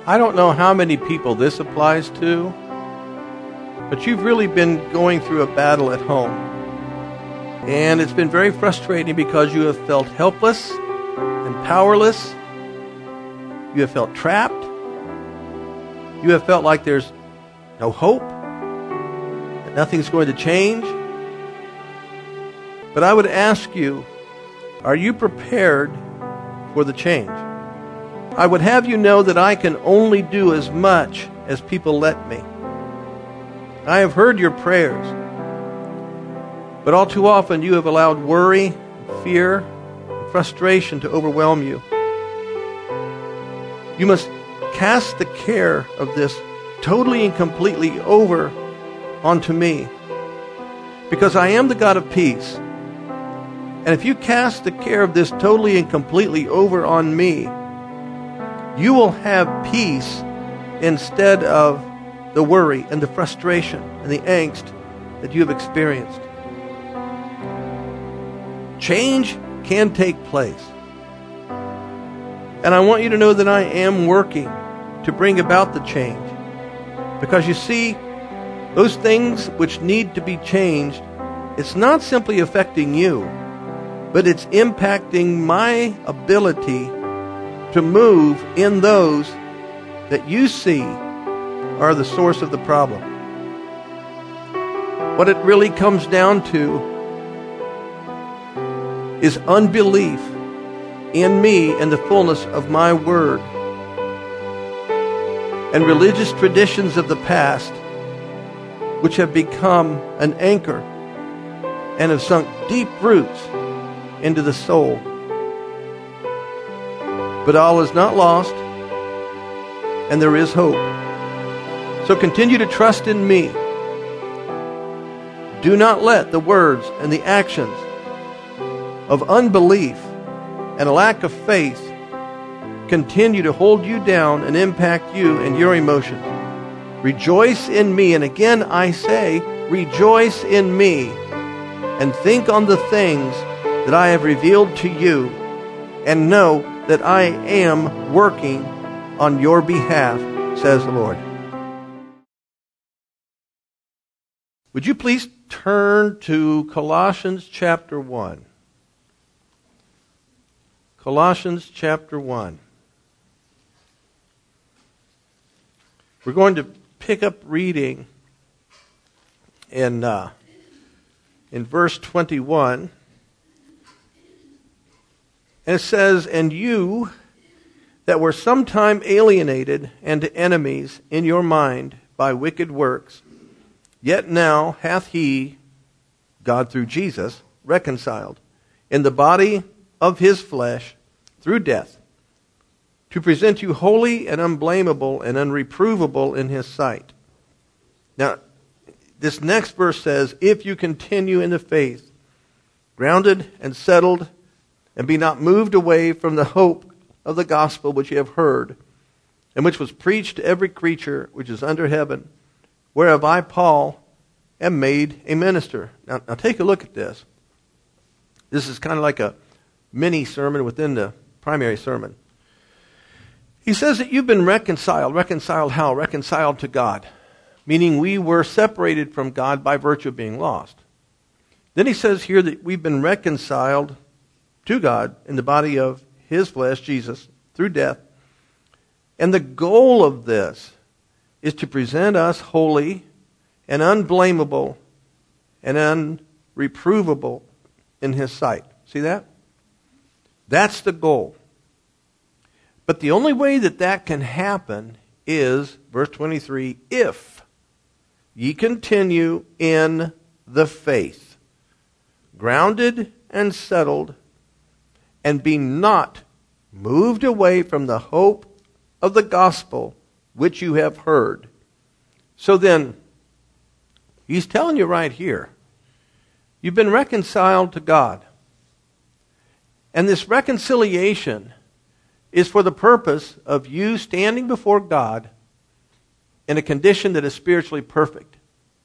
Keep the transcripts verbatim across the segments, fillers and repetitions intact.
I don't know how many people this applies to, but you've really been going through a battle at home. And it's been very frustrating because you have felt helpless and powerless. You have felt trapped. You have felt like there's no hope, that nothing's going to change. But I would ask you, are you prepared for the change? I would have you know that I can only do as much as people let me. I have heard your prayers, but all too often you have allowed worry, fear, and frustration to overwhelm you. You must cast the care of this totally and completely over onto me, because I am the God of peace. And if you cast the care of this totally and completely over on me, you will have peace instead of the worry and the frustration and the angst that you have experienced. Change can take place. And I want you to know that I am working to bring about the change. Because you see, those things which need to be changed, it's not simply affecting you, but it's impacting my ability to move in those that you see are the source of the problem. What it really comes down to is unbelief in me and the fullness of my word, and religious traditions of the past which have become an anchor and have sunk deep roots into the soul. But all is not lost, and there is hope. So continue to trust in me. Do not let the words and the actions of unbelief and a lack of faith continue to hold you down and impact you and your emotions. Rejoice in me, and again I say, rejoice in me, and think on the things that I have revealed to you, and know that I am working on your behalf, says the Lord. Would you please turn to Colossians chapter one? Colossians chapter one. We're going to pick up reading in, uh, in verse twenty-one. And it says, "And you that were sometime alienated and enemies in your mind by wicked works, yet now hath he," God through Jesus, "reconciled in the body of his flesh through death, to present you holy and unblameable and unreprovable in his sight." Now, this next verse says, "If you continue in the faith, grounded and settled, and be not moved away from the hope of the gospel which you have heard, and which was preached to every creature which is under heaven, whereof I, Paul, am made a minister." Now, now take a look at this. This is kind of like a mini sermon within the primary sermon. He says that you've been reconciled. Reconciled how? Reconciled to God. Meaning we were separated from God by virtue of being lost. Then he says here that we've been reconciled to God in the body of his flesh, Jesus, through death. And the goal of this is to present us holy and unblameable and unreprovable in his sight. See that? That's the goal. But the only way that that can happen is, verse twenty-three, "If ye continue in the faith, grounded and settled, and be not moved away from the hope of the gospel which you have heard." So then, he's telling you right here, you've been reconciled to God. And this reconciliation is for the purpose of you standing before God in a condition that is spiritually perfect.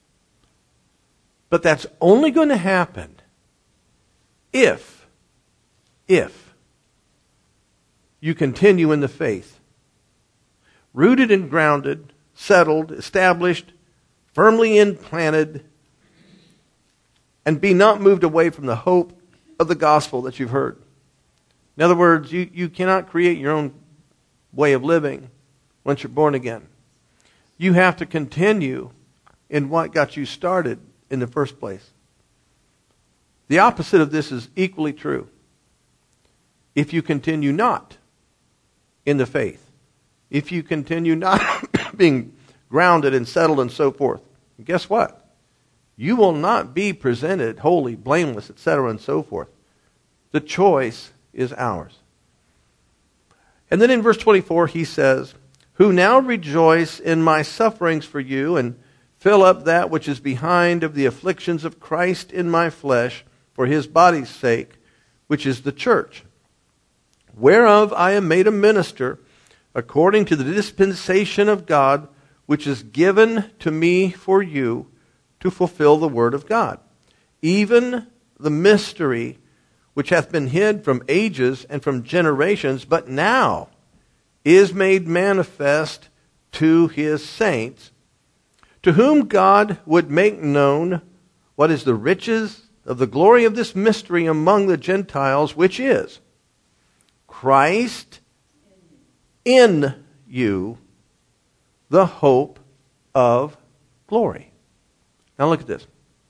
But that's only going to happen if, if you continue in the faith. rooted and grounded, settled, established, firmly implanted, and be not moved away from the hope of the gospel that you've heard. In other words, you, you cannot create your own way of living once you're born again. You have to continue in what got you started in the first place. The opposite of this is equally true. If you continue not in the faith, if you continue not being grounded and settled and so forth, guess what? You will not be presented holy, blameless, et cetera, and so forth. The choice is ours. And then in verse twenty-four, he says, who now rejoice in my sufferings for you, and fill up that which is behind of the afflictions of Christ in my flesh, for his body's sake, which is the church, whereof I am made a minister, according to the dispensation of God, which is given to me for you, to fulfill the word of God, even the mystery which hath been hid from ages and from generations, but now is made manifest to his saints, to whom God would make known what is the riches of the glory of this mystery among the Gentiles, which is Christ in you, the hope of glory. Now look at this.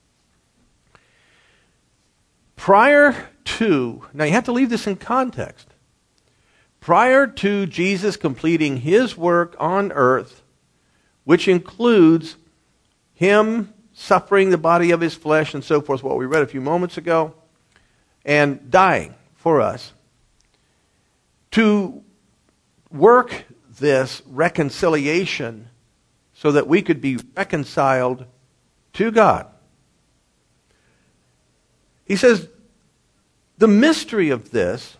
Prior to, now you have to leave this in context. Prior to Jesus completing his work on earth, which includes him suffering the body of his flesh and so forth, what we read a few moments ago, and dying for us, to work this reconciliation so that we could be reconciled to God. He says, the mystery of this,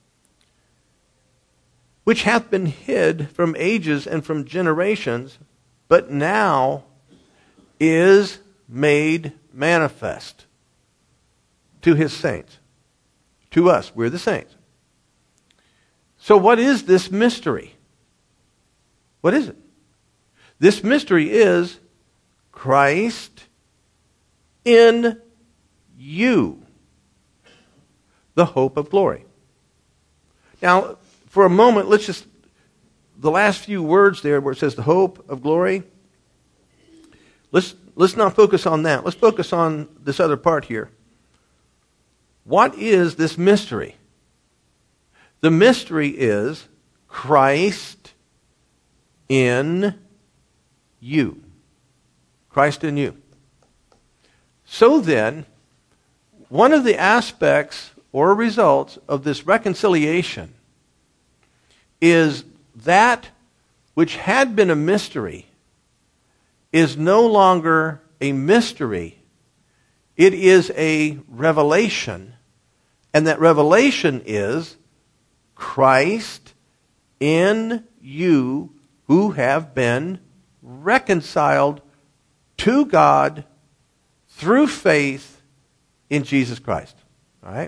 which hath been hid from ages and from generations, but now is made manifest to his saints. To us, we're the saints. So what is this mystery? What is it? This mystery is Christ in you, the hope of glory. Now, for a moment, let's just, the last few words there where it says the hope of glory, let's, let's not focus on that. Let's focus on this other part here. What is this mystery? The mystery is Christ in you. Christ in you. So then, one of the aspects or results of this reconciliation is that which had been a mystery is no longer a mystery. It is a revelation. And that revelation is Christ in you, who have been reconciled to God through faith in Jesus Christ. All right?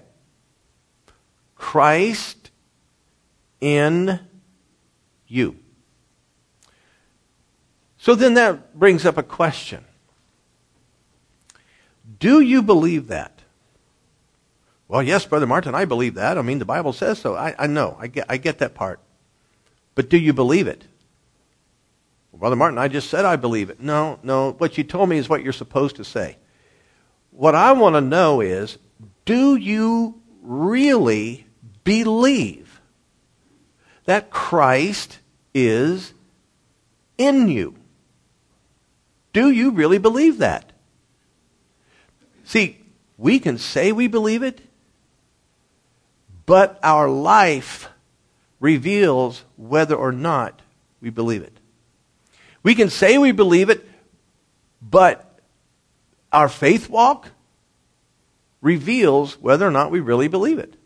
Christ in you. So then that brings up a question. Do you believe that? Well, yes, Brother Martin, I believe that. I mean, the Bible says so. I, I know. I get, I get that part. But do you believe it? Well, Brother Martin, I just said I believe it. No, no. What you told me is what you're supposed to say. What I want to know is, do you really believe that Christ is in you? Do you really believe that? See, we can say we believe it, but our life reveals whether or not we believe it. We can say we believe it, but our faith walk reveals whether or not we really believe it.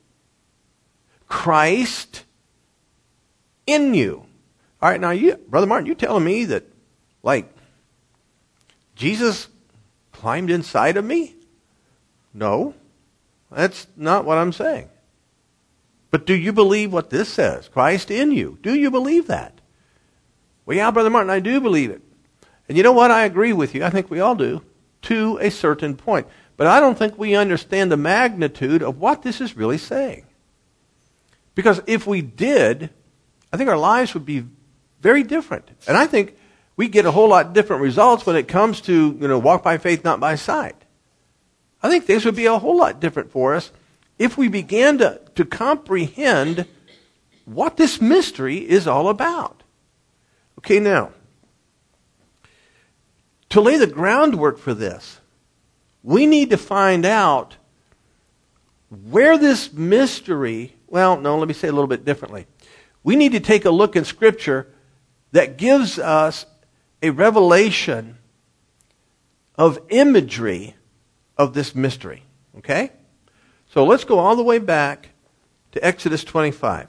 Christ in you. All right, now, you, Brother Martin, you telling me that, like, Jesus climbed inside of me? No, that's not what I'm saying. But do you believe what this says? Christ in you. Do you believe that? Well, yeah, Brother Martin, I do believe it. And you know what? I agree with you. I think we all do, to a certain point. But I don't think we understand the magnitude of what this is really saying. Because if we did, I think our lives would be very different. And I think we get a whole lot different results when it comes to, you know, walk by faith, not by sight. I think things would be a whole lot different for us if we began to, to comprehend what this mystery is all about. Okay, now, to lay the groundwork for this, we need to find out where this mystery, well, no, let me say it a little bit differently. We need to take a look in Scripture that gives us a revelation of imagery of this mystery. Okay? So let's go all the way back to Exodus twenty-five.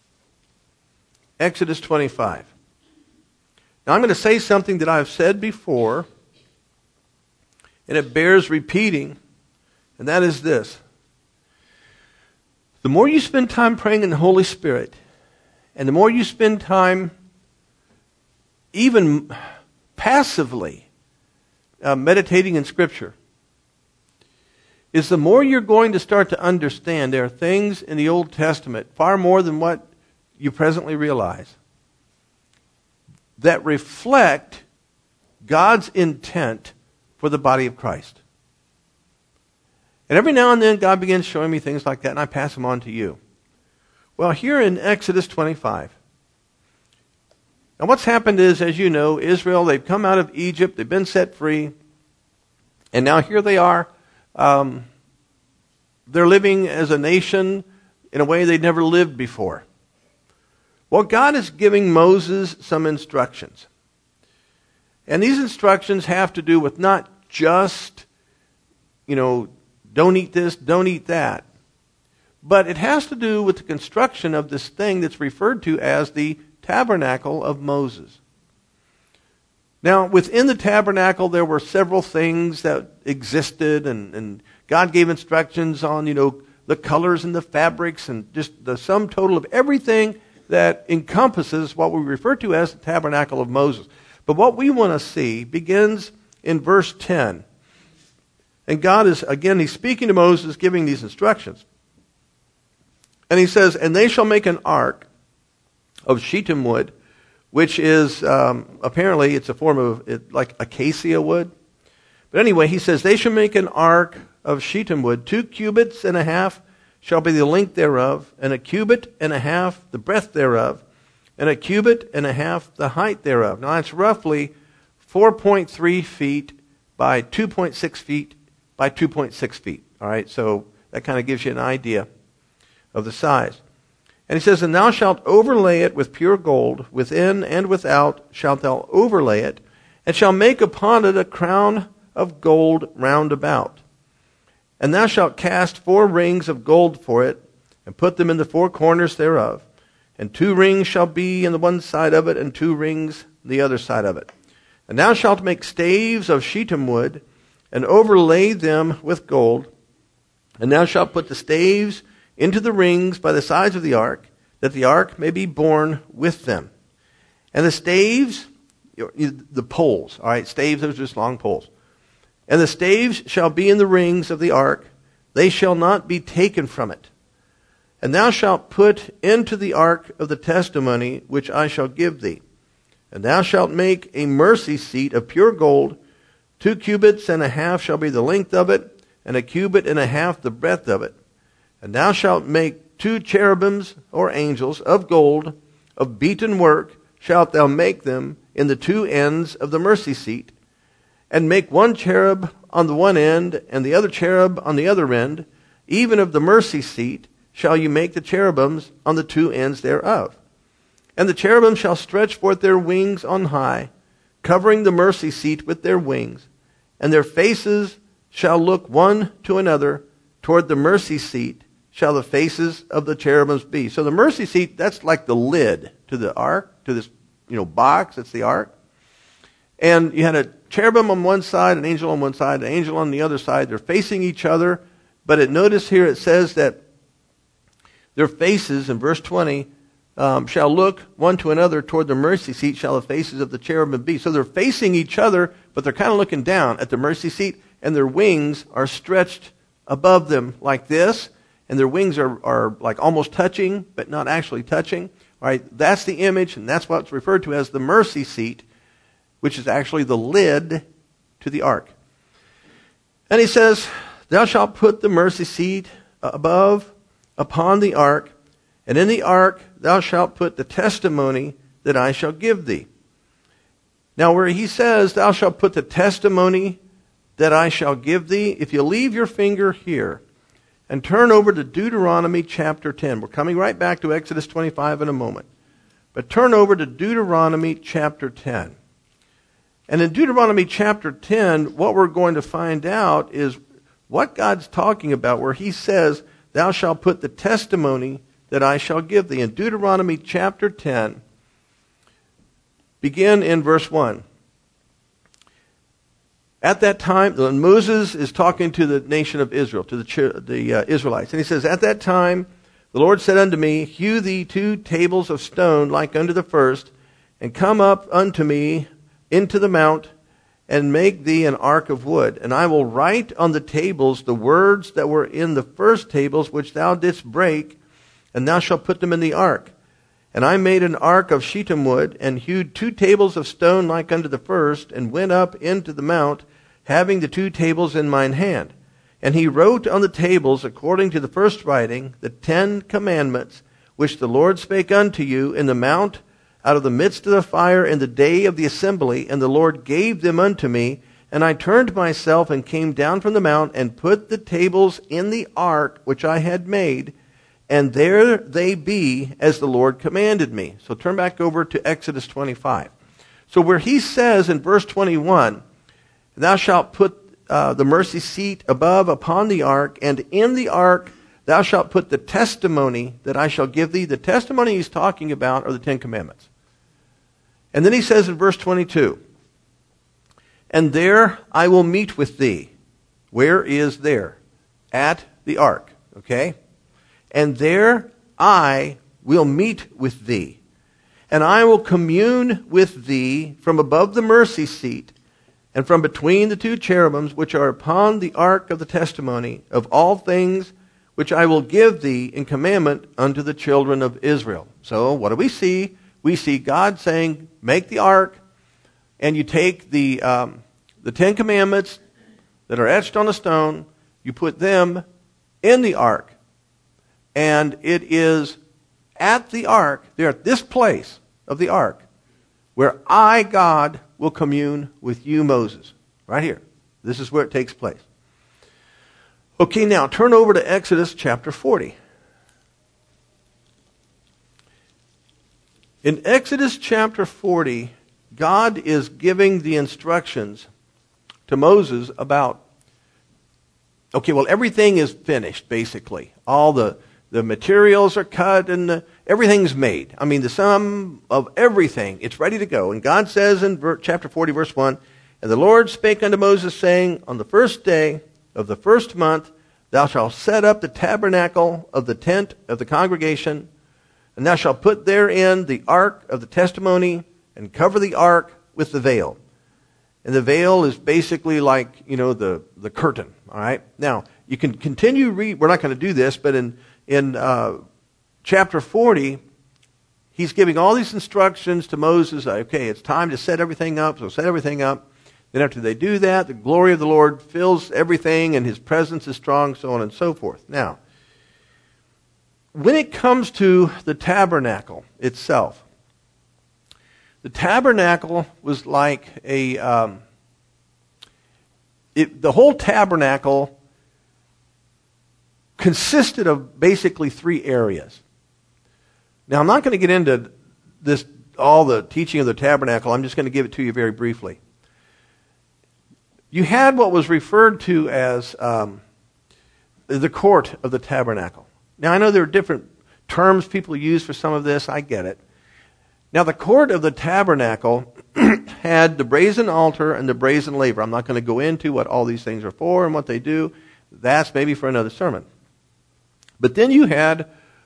Exodus twenty-five. Now I'm going to say something that I've said before, and it bears repeating, and that is this. The more you spend time praying in the Holy Spirit, and the more you spend time even passively uh, meditating in Scripture, is the more you're going to start to understand there are things in the Old Testament, far more than what you presently realize, that reflect God's intent for the body of Christ. And every now and then God begins showing me things like that, and I pass them on to you. Well, here in Exodus twenty-five, now what's happened is, as you know, Israel, they've come out of Egypt, they've been set free, and now here they are. Um, they're living as a nation in a way they'd never lived before. Well, God is giving Moses some instructions. And these instructions have to do with not just, you know, don't eat this, don't eat that. But it has to do with the construction of this thing that's referred to as the tabernacle of Moses. Now, within the tabernacle, there were several things that existed, and, and God gave instructions on, you know, the colors and the fabrics and just the sum total of everything that encompasses what we refer to as the tabernacle of Moses. But what we want to see begins in verse ten. And God is, again, he's speaking to Moses, giving these instructions. And he says, and they shall make an ark of shittim wood, which is, um, apparently, it's a form of, it, like acacia wood. But anyway, he says, they shall make an ark of shittim wood. Two cubits and a half shall be the length thereof, and a cubit and a half the breadth thereof, and a cubit and a half the height thereof. Now, it's roughly four point three feet by two point six feet by two point six feet. All right, so that kind of gives you an idea of the size. And he says, and thou shalt overlay it with pure gold, within and without shalt thou overlay it, and shalt make upon it a crown of gold round about. And thou shalt cast four rings of gold for it, and put them in the four corners thereof. And two rings shall be in the one side of it, and two rings the other side of it. And thou shalt make staves of shittim wood, and overlay them with gold. And thou shalt put the staves into the rings by the sides of the ark, that the ark may be borne with them. And the staves, the poles, all right, staves, those are just long poles. And the staves shall be in the rings of the ark, they shall not be taken from it. And thou shalt put into the ark of the testimony which I shall give thee. And thou shalt make a mercy seat of pure gold, two cubits and a half shall be the length of it, and a cubit and a half the breadth of it. And thou shalt make two cherubims or angels of gold, of beaten work shalt thou make them in the two ends of the mercy seat, and make one cherub on the one end, and the other cherub on the other end. Even of the mercy seat shall you make the cherubims on the two ends thereof. And the cherubim shall stretch forth their wings on high, covering the mercy seat with their wings, and their faces shall look one to another toward the mercy seat, shall the faces of the cherubims be. So the mercy seat, that's like the lid to the ark, to this, you know, box, that's the ark. And you had a cherubim on one side, an angel on one side, an angel on the other side. They're facing each other. But it, notice here it says that their faces, in verse twenty, um, shall look one to another toward the mercy seat shall the faces of the cherubim be. So they're facing each other, but they're kind of looking down at the mercy seat, and their wings are stretched above them like this, and their wings are, are like almost touching, but not actually touching. All right, that's the image, and that's what's referred to as the mercy seat, which is actually the lid to the ark. And he says, thou shalt put the mercy seat above upon the ark, and in the ark thou shalt put the testimony that I shall give thee. Now where he says, thou shalt put the testimony that I shall give thee, if you leave your finger here and turn over to Deuteronomy chapter ten. We're coming right back to Exodus twenty-five in a moment. But turn over to Deuteronomy chapter ten. And in Deuteronomy chapter ten, what we're going to find out is what God's talking about, where he says, thou shalt put the testimony that I shall give thee. In Deuteronomy chapter ten, begin in verse one. At that time, Moses is talking to the nation of Israel, to the, the uh, Israelites. And he says, at that time, the Lord said unto me, hew thee two tables of stone like unto the first, and come up unto me into the mount, and make thee an ark of wood. And I will write on the tables the words that were in the first tables which thou didst break, and thou shalt put them in the ark. And I made an ark of shittim wood, and hewed two tables of stone like unto the first, and went up into the mount, having the two tables in mine hand. And he wrote on the tables, according to the first writing, the Ten Commandments, which the Lord spake unto you in the mount, out of the midst of the fire in the day of the assembly. And the Lord gave them unto me. And I turned myself and came down from the mount, and put the tables in the ark which I had made. And there they be, as the Lord commanded me. So turn back over to Exodus twenty-five. So where he says in verse twenty-one, thou shalt put uh, the mercy seat above upon the ark, and in the ark thou shalt put the testimony that I shall give thee. The testimony he's talking about are the Ten Commandments. And then he says in verse twenty-two, and there I will meet with thee. Where is there? At the ark. Okay? And there I will meet with thee. And I will commune with thee from above the mercy seat, and from between the two cherubims which are upon the ark of the testimony, of all things which I will give thee in commandment unto the children of Israel. So what do we see? We see God saying, make the ark, and you take the um, the Ten Commandments that are etched on a stone, you put them in the ark. And it is at the ark, they're at this place of the ark, where I, God, will commune with you, Moses. Right here. This is where it takes place. Okay, now turn over to Exodus chapter forty. In Exodus chapter forty, God is giving the instructions to Moses about, okay, well, everything is finished, basically. All the The materials are cut and the, everything's made. I mean, the sum of everything, it's ready to go. And God says in ver, chapter forty, verse one, and the Lord spake unto Moses, saying, on the first day of the first month, thou shalt set up the tabernacle of the tent of the congregation, and thou shalt put therein the ark of the testimony, and cover the ark with the veil. And the veil is basically like, you know, the, the curtain. All right? Now, you can continue read. We're not going to do this, but in In uh, chapter forty, he's giving all these instructions to Moses. Okay, it's time to set everything up, so set everything up. Then after they do that, the glory of the Lord fills everything, and his presence is strong, so on and so forth. Now, when it comes to the tabernacle itself, the tabernacle was like a... Um, it, the whole tabernacle consisted of basically three areas. Now, I'm not going to get into this, all the teaching of the tabernacle. I'm just going to give it to you very briefly. You had what was referred to as um, the court of the tabernacle. Now, I know there are different terms people use for some of this. I get it. Now, the court of the tabernacle had the brazen altar and the brazen laver. I'm not going to go into what all these things are for and what they do. That's maybe for another sermon. But then you had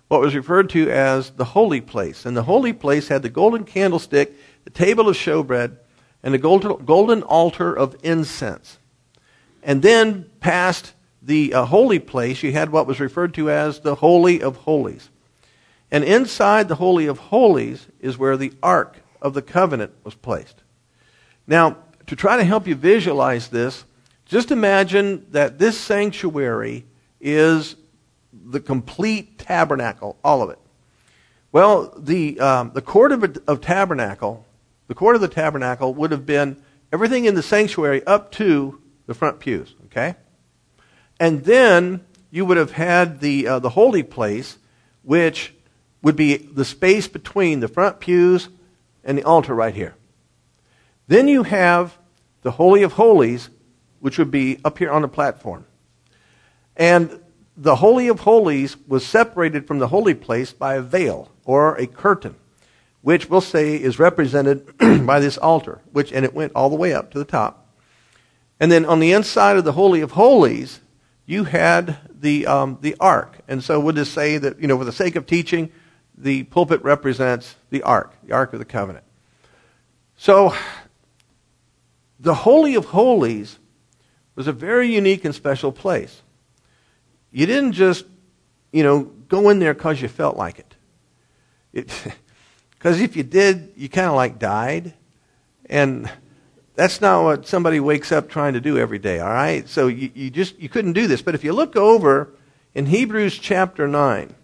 what was referred to as the holy place. And the holy place had the golden candlestick, the table of showbread, and the golden, golden altar of incense. And then past the uh, holy place, you had what was referred to as the Holy of Holies. And inside the Holy of Holies is where the Ark of the Covenant was placed. Now, to try to help you visualize this, just imagine that this sanctuary is the complete tabernacle, all of it. Well, the um, the court of, of tabernacle, the court of the tabernacle would have been everything in the sanctuary up to the front pews, okay? And then you would have had the uh, the holy place, which would be the space between the front pews and the altar right here. Then you have the Holy of Holies, which would be up here on the platform. And the Holy of Holies was separated from the holy place by a veil or a curtain, which we'll say is represented by this altar, which and it went all the way up to the top. And then on the inside of the Holy of Holies, you had the um, the ark. And so we'll just say that, you know, for the sake of teaching, the pulpit represents the ark, the Ark of the Covenant. So the Holy of Holies was a very unique and special place. You didn't just, you know, go in there because you felt like it. Because if you did, you kind of like died. And that's not what somebody wakes up trying to do every day, all right? So you, you just, you couldn't do this. But if you look over in Hebrews chapter nine,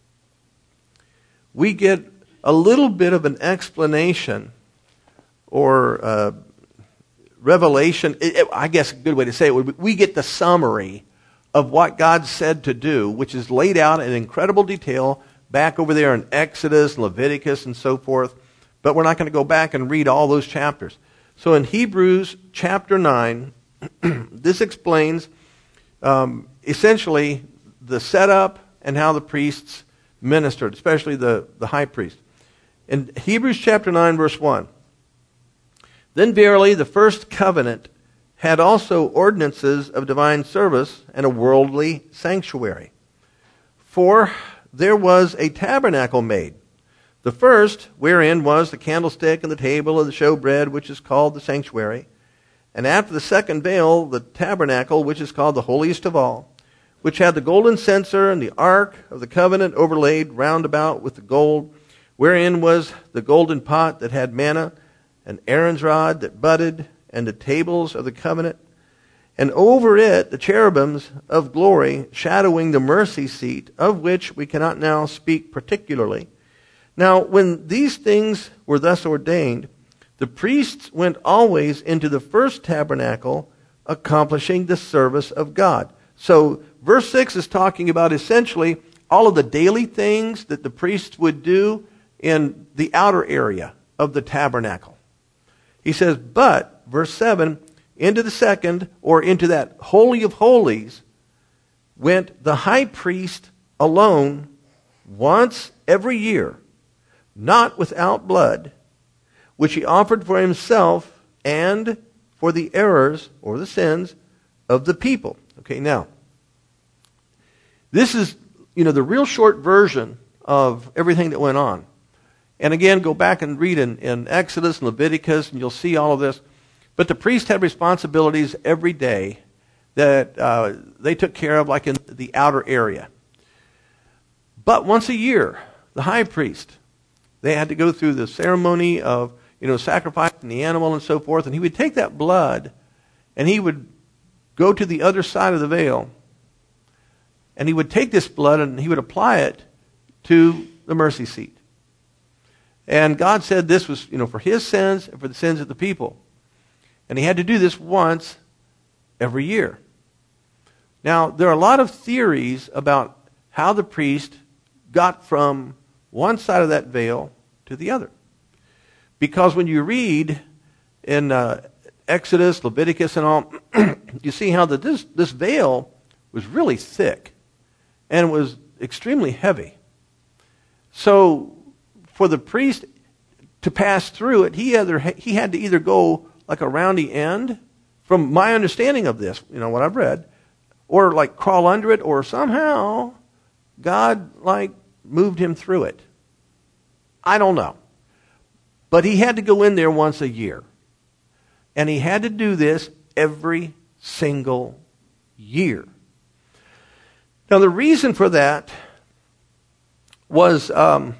we get a little bit of an explanation or uh, revelation. It, it, I guess a good way to say it would be, we get the summary of what God said to do, which is laid out in incredible detail back over there in Exodus, Leviticus, and so forth. But we're not going to go back and read all those chapters. So in Hebrews chapter nine, this explains um, essentially the setup and how the priests ministered, especially the, the high priest. In Hebrews chapter nine, verse one, "Then verily the first covenant had also ordinances of divine service and a worldly sanctuary. For there was a tabernacle made, the first, wherein was the candlestick and the table of the showbread, which is called the sanctuary. And after the second veil, the tabernacle, which is called the holiest of all, which had the golden censer and the ark of the covenant overlaid round about with the gold, wherein was the golden pot that had manna, and Aaron's rod that budded, and the tables of the covenant, and over it the cherubims of glory, shadowing the mercy seat, of which we cannot now speak particularly. Now, when these things were thus ordained, the priests went always into the first tabernacle, accomplishing the service of God." So, verse six is talking about essentially all of the daily things that the priests would do in the outer area of the tabernacle. He says, but, verse seven, into the second, or into that Holy of Holies, went the high priest alone once every year, not without blood, which he offered for himself and for the errors, or the sins, of the people. Okay, now, this is, you know, the real short version of everything that went on. And again, go back and read in, in Exodus and Leviticus, and you'll see all of this. But the priest had responsibilities every day that uh, they took care of, like in the outer area. But once a year, the high priest, they had to go through the ceremony of, you know, sacrificing the animal and so forth, and he would take that blood, and he would go to the other side of the veil, and he would take this blood and he would apply it to the mercy seat. And God said this was, you know, for his sins and for the sins of the people. And he had to do this once every year. Now, there are a lot of theories about how the priest got from one side of that veil to the other. Because when you read in uh, Exodus, Leviticus, and all, you see how that this, this veil was really thick and was extremely heavy. So for the priest to pass through it, he either he had to either go like around the end, from my understanding of this, you know, what I've read, or like crawl under it, or somehow God like moved him through it? I don't know. But he had to go in there once a year. And he had to do this every single year. Now, the reason for that was, um,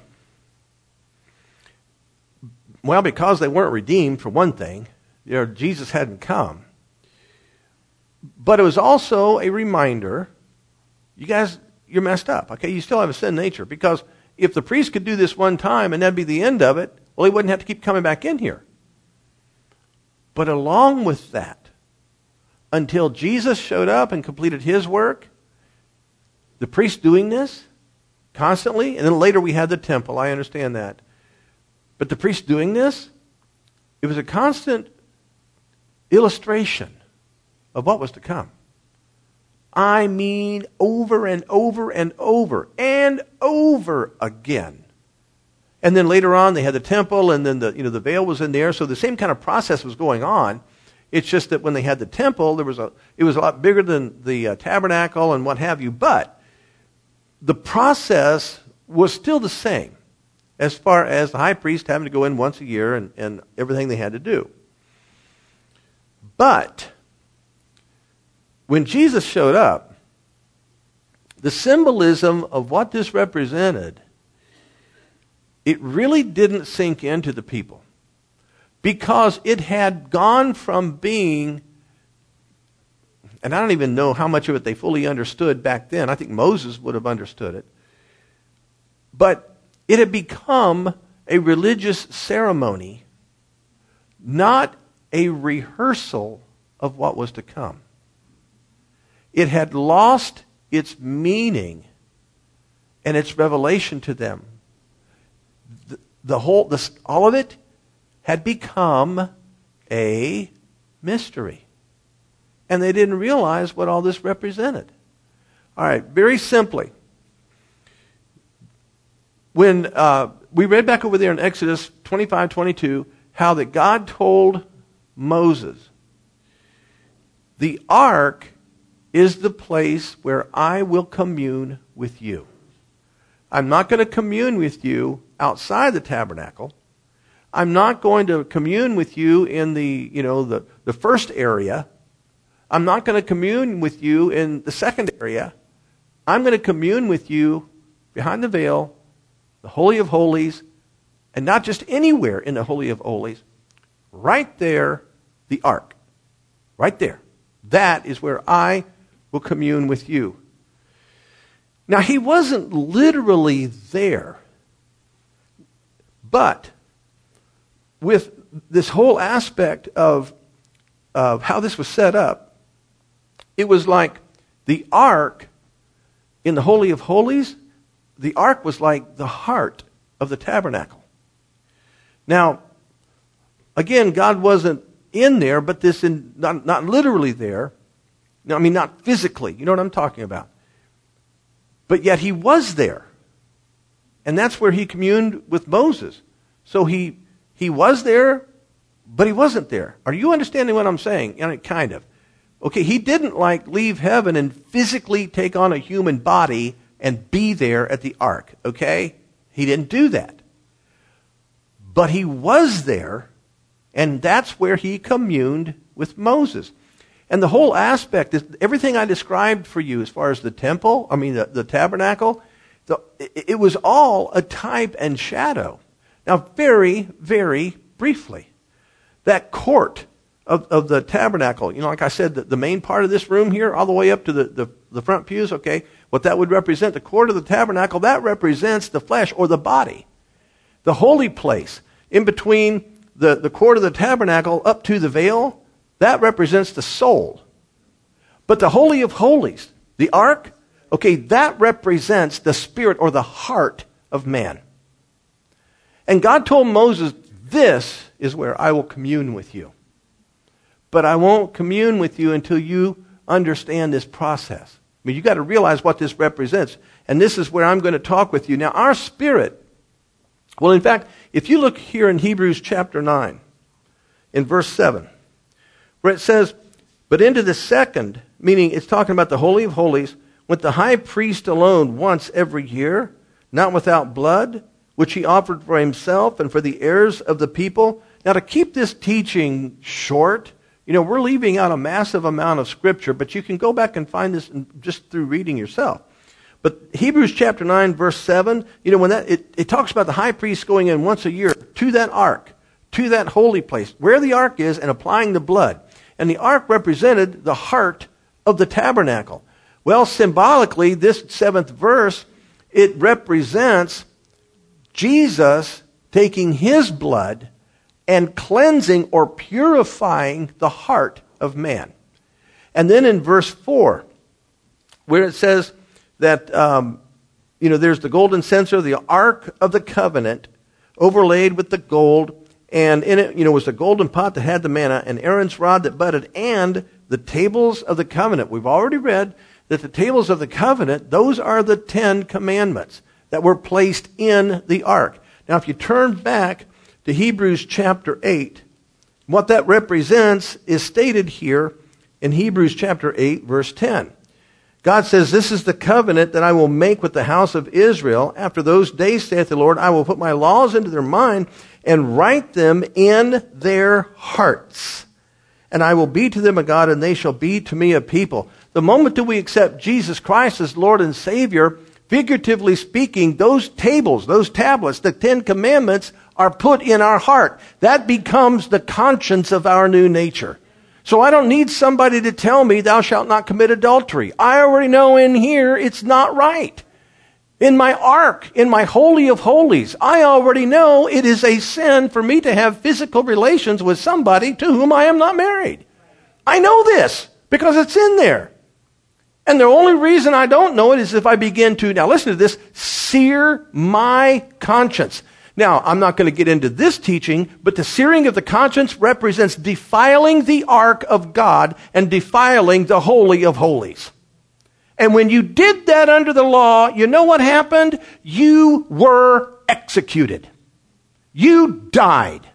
well, because they weren't redeemed, for one thing. You know, Jesus hadn't come. But it was also a reminder, you guys, you're messed up. Okay, you still have a sin nature. Because if the priest could do this one time and that'd be the end of it, well, he wouldn't have to keep coming back in here. But along with that, until Jesus showed up and completed his work, the priest doing this constantly, and then later we had the temple, I understand that. But the priest doing this, it was a constant illustration of what was to come. I mean, over and over and over and over again. And then later on, they had the temple, and then the you know the veil was in there, so the same kind of process was going on. It's just that when they had the temple, there was a it was a lot bigger than the uh, tabernacle and what have you. But the process was still the same, as far as the high priest having to go in once a year and, and everything they had to do. But when Jesus showed up, the symbolism of what this represented, it really didn't sink into the people, because it had gone from being, and I don't even know how much of it they fully understood back then. I think Moses would have understood it. But it had become a religious ceremony, not a rehearsal of what was to come. It had lost its meaning and its revelation to them. The, the whole, the, all of it had become a mystery. And they didn't realize what all this represented. All right, very simply. When uh, we read back over there in Exodus twenty-five twenty-two, how that God told Moses, the ark is the place where I will commune with you. I'm not going to commune with you outside the tabernacle. I'm not going to commune with you in the, you know, the, the first area. I'm not going to commune with you in the second area. I'm going to commune with you behind the veil, the Holy of Holies, and not just anywhere in the Holy of Holies. Right there, the ark. Right there. That is where I will commune with you. Now, he wasn't literally there. But with this whole aspect of, of how this was set up, it was like the ark in the Holy of Holies, the ark was like the heart of the tabernacle. Now, again, God wasn't in there, but this in not, not literally there. No, I mean, not physically. You know what I'm talking about. But yet he was there. And that's where he communed with Moses. So he he was there, but he wasn't there. Are you understanding what I'm saying? I mean, kind of. Okay, he didn't like leave heaven and physically take on a human body and be there at the ark. Okay? He didn't do that. But he was there, and that's where he communed with Moses. And the whole aspect is everything I described for you as far as the temple, I mean the, the tabernacle, the, it, it was all a type and shadow. Now, very, very briefly, that court of, of the tabernacle, you know, like I said, the, the main part of this room here, all the way up to the, the, the front pews, okay, what that would represent, the court of the tabernacle, that represents the flesh or the body. The holy place, in between the, the court of the tabernacle up to the veil, that represents the soul. But the Holy of Holies, the ark, okay, that represents the spirit or the heart of man. And God told Moses, this is where I will commune with you. But I won't commune with you until you understand this process. I mean, you've got to realize what this represents. And this is where I'm going to talk with you. Now, our spirit, well, in fact, if you look here in Hebrews chapter nine, in verse seven, where it says, but into the second, meaning it's talking about the Holy of Holies, went the high priest alone once every year, not without blood, which he offered for himself and for the heirs of the people. Now, to keep this teaching short, you know, we're leaving out a massive amount of Scripture, but you can go back and find this just through reading yourself. But Hebrews chapter nine, verse seven, you know, when that it, it talks about the high priest going in once a year to that ark, to that holy place, where the ark is, and applying the blood. And the ark represented the heart of the tabernacle. Well, symbolically, this seventh verse, it represents Jesus taking his blood and cleansing or purifying the heart of man. And then in verse four, where it says that, um, you know, there's the golden censer, the ark of the covenant, overlaid with the gold, and in it, you know, was the golden pot that had the manna, and Aaron's rod that budded, and the tables of the covenant. We've already read that the tables of the covenant, those are the Ten Commandments that were placed in the ark. Now, if you turn back to Hebrews chapter eight, what that represents is stated here in Hebrews chapter eight, verse ten. God says, "This is the covenant that I will make with the house of Israel. After those days, saith the Lord, I will put my laws into their mind and write them in their hearts. And I will be to them a God, and they shall be to me a people." The moment that we accept Jesus Christ as Lord and Savior, figuratively speaking, those tables, those tablets, the Ten Commandments are put in our heart. That becomes the conscience of our new nature. So I don't need somebody to tell me, "Thou shalt not commit adultery." I already know in here it's not right. In my ark, in my holy of holies, I already know it is a sin for me to have physical relations with somebody to whom I am not married. I know this because it's in there. And the only reason I don't know it is if I begin to, now listen to this, sear my conscience. Now, I'm not going to get into this teaching, but the searing of the conscience represents defiling the ark of God and defiling the holy of holies. And when you did that under the law, you know what happened? You were executed. You died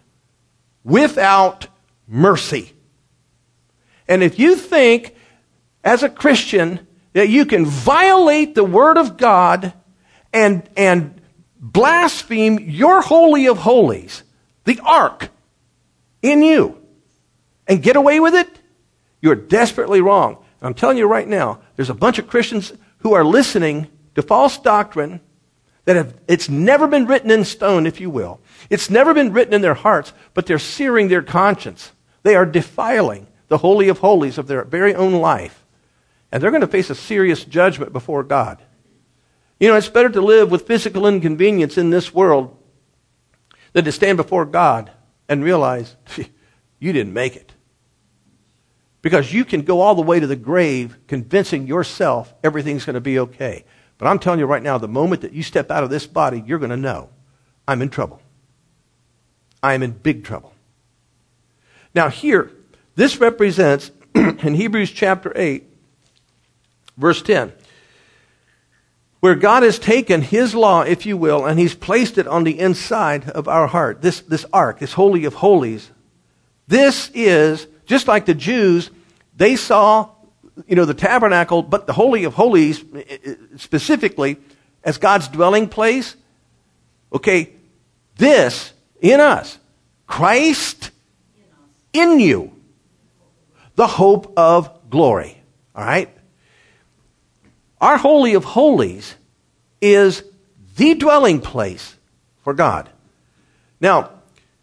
without mercy. And if you think, as a Christian, that you can violate the Word of God and, and blaspheme your holy of holies, the ark, in you, and get away with it, you're desperately wrong. I'm telling you right now, there's a bunch of Christians who are listening to false doctrine that have, it's never been written in stone, if you will. It's never been written in their hearts, but they're searing their conscience. They are defiling the holy of holies of their very own life. And they're going to face a serious judgment before God. You know, it's better to live with physical inconvenience in this world than to stand before God and realize you didn't make it. Because you can go all the way to the grave convincing yourself everything's going to be okay. But I'm telling you right now, the moment that you step out of this body, you're going to know, I'm in trouble. I'm in big trouble. Now here, this represents, in Hebrews chapter eight, verse ten, where God has taken his law, if you will, and he's placed it on the inside of our heart. This, this ark, this holy of holies. This is, just like the Jews, they saw, you know, the tabernacle, but the holy of holies specifically as God's dwelling place. Okay, this in us, Christ in you, the hope of glory. All right? Our holy of holies is the dwelling place for God. Now,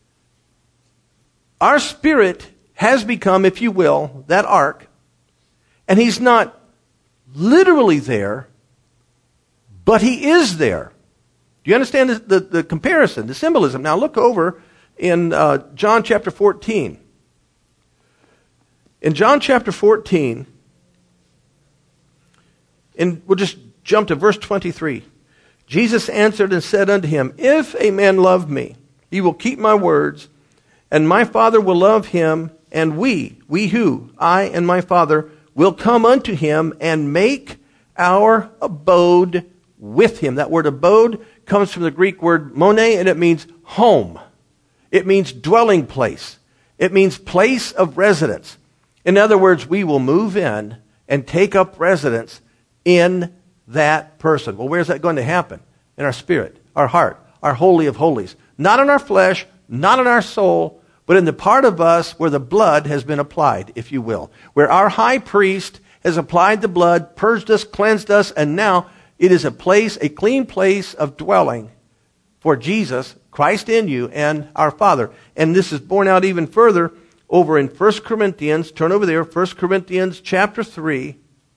our spirit has become, if you will, that ark, and he's not literally there, but he is there. Do you understand the, the, the comparison, the symbolism? Now look over in uh, John chapter fourteen. In John chapter fourteen, and we'll just jump to verse twenty-three. Jesus answered and said unto him, If a man love me, he will keep my words, and my Father will love him, and we, we who? I and my Father, will come unto him and make our abode with him. That word abode comes from the Greek word mone, and it means home. It means dwelling place. It means place of residence. In other words, we will move in and take up residence in that person. Well, where's that going to happen? in our spirit, our heart, our holy of holies. Not in our flesh, not in our soul, but in the part of us where the blood has been applied, if you will. Where our high priest has applied the blood, purged us, cleansed us, and now it is a place, a clean place of dwelling for Jesus, Christ in you, and our Father. And this is borne out even further over in First Corinthians. Turn over there, First Corinthians chapter three.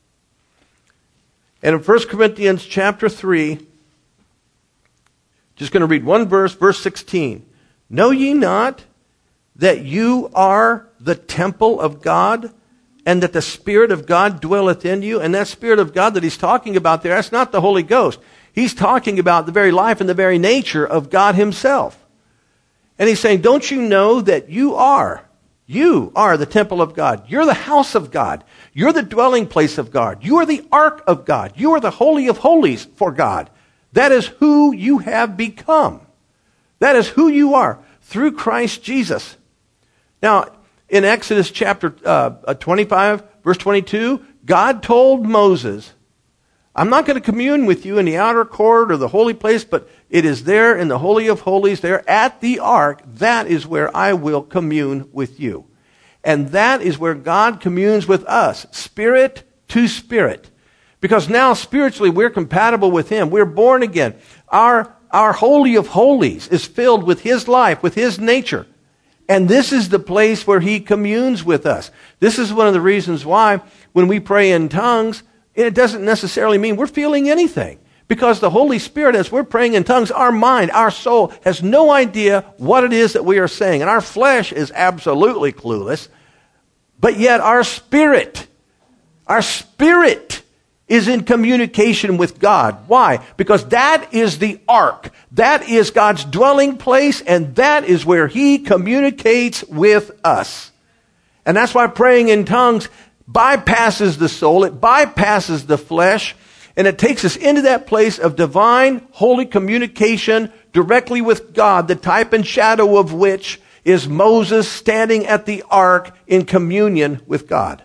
And in First Corinthians chapter three, just going to read one verse, verse sixteen. Know ye not that you are the temple of God, and that the Spirit of God dwelleth in you? And that Spirit of God that he's talking about there, that's not the Holy Ghost. He's talking about the very life and the very nature of God himself. And he's saying, don't you know that you are, you are the temple of God. You're the house of God. You're the dwelling place of God. You are the ark of God. You are the holy of holies for God. That is who you have become. That is who you are through Christ Jesus. Now, in Exodus chapter uh, twenty-five, verse twenty-two, God told Moses, I'm not going to commune with you in the outer court or the holy place, but it is there in the Holy of Holies, there at the ark, that is where I will commune with you. And that is where God communes with us, spirit to spirit. Because now spiritually we're compatible with him. We're born again. Our, our Holy of Holies is filled with his life, with his nature. And this is the place where he communes with us. This is one of the reasons why when we pray in tongues, it doesn't necessarily mean we're feeling anything. Because the Holy Spirit, as we're praying in tongues, our mind, our soul has no idea what it is that we are saying. And our flesh is absolutely clueless. But yet our spirit, our spirit is in communication with God. Why? Because that is the ark. That is God's dwelling place, and that is where he communicates with us. And that's why praying in tongues bypasses the soul, it bypasses the flesh, and it takes us into that place of divine, holy communication directly with God, the type and shadow of which is Moses standing at the ark in communion with God.